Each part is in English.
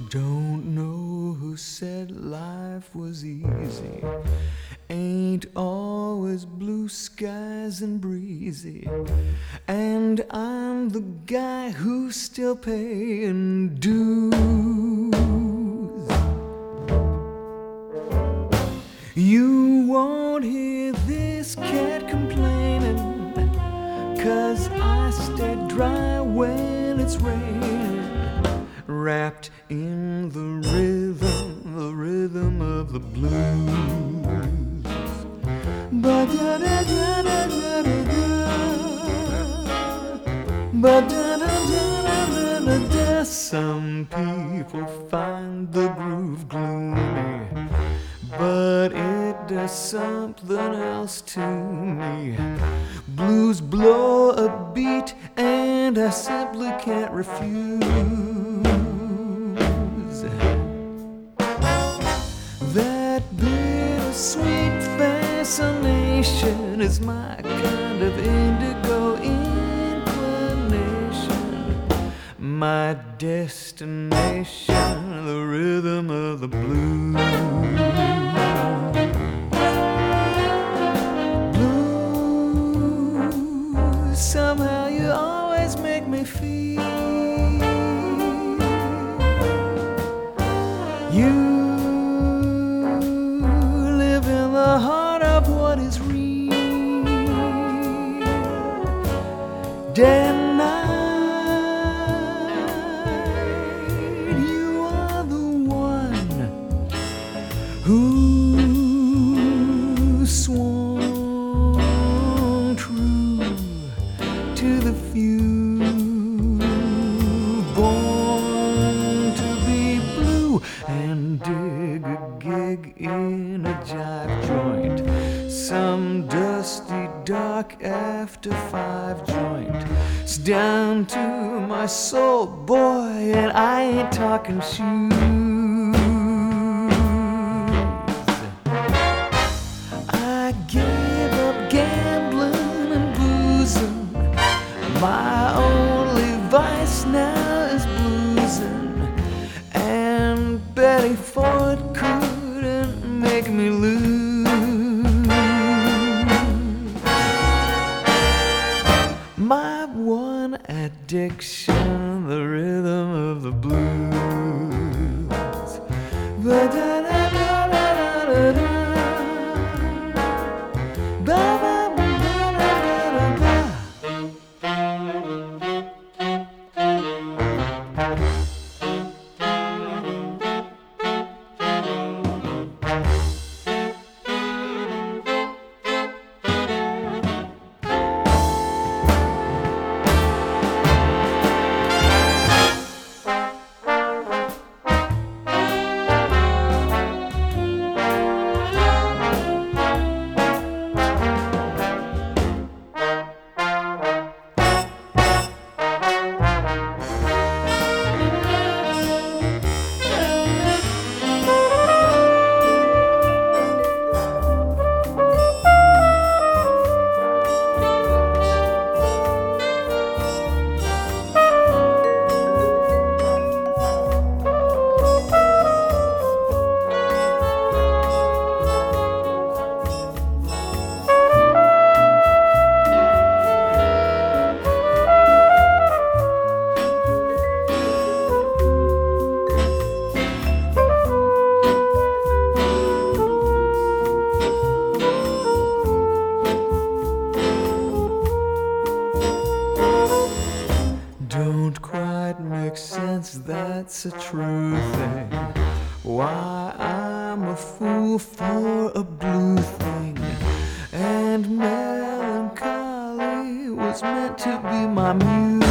Don't know who said life was easy. Ain't always blue skies and breezy. And I'm the guy who's still paying dues. You won't hear this cat complaining, 'cause I stay dry when it's raining, wrapped in the rhythm of the blues. Ba-da-da-da-da-da-da. Some people find the groove gloomy, but it does something else to me. Blues blow a beat and I simply can't refuse. That bittersweet fascination is my kind of indigo inclination, my destination, the rhythm of the blues. Blues, somehow you always make me feel you live in the heart of what is real. Day and night, you are the one who swung true to the few, born to be blue and dig a gig in a jive joint, some dusty dark after 5 joint. It's down to my soul, boy, and I ain't talking shoes. I gave up gambling and boozing. My only vice now is boozing, and Betty Ford couldn't make me lose. My one addiction, the rhythm of the blues. Ba-da-da-da-da-da-da-da. Ba-ba-ba-da-da-da-da. Don't quite make sense, that's a true thing. Why I'm a fool for a blue thing, and melancholy was meant to be my muse.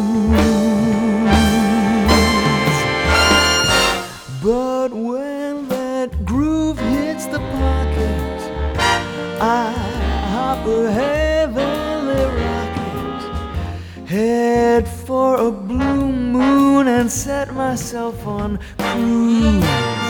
But when that groove hits the pocket, I hop a heavenly rocket, head for a blue moon and set myself on cruise.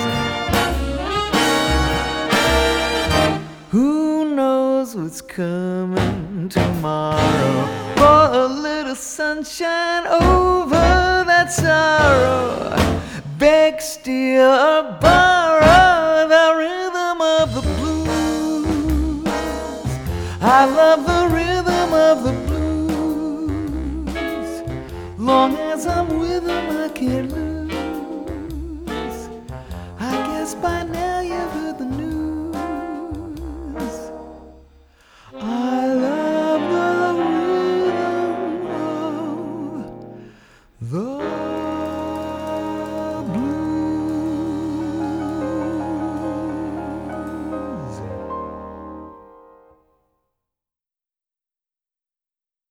Who knows what's coming tomorrow? For a little sunshine over that sorrow, bake steal, borrow the rhythm of the blues. I love the rhythm of the blues. Long as I'm with them, I can't lose. I guess by now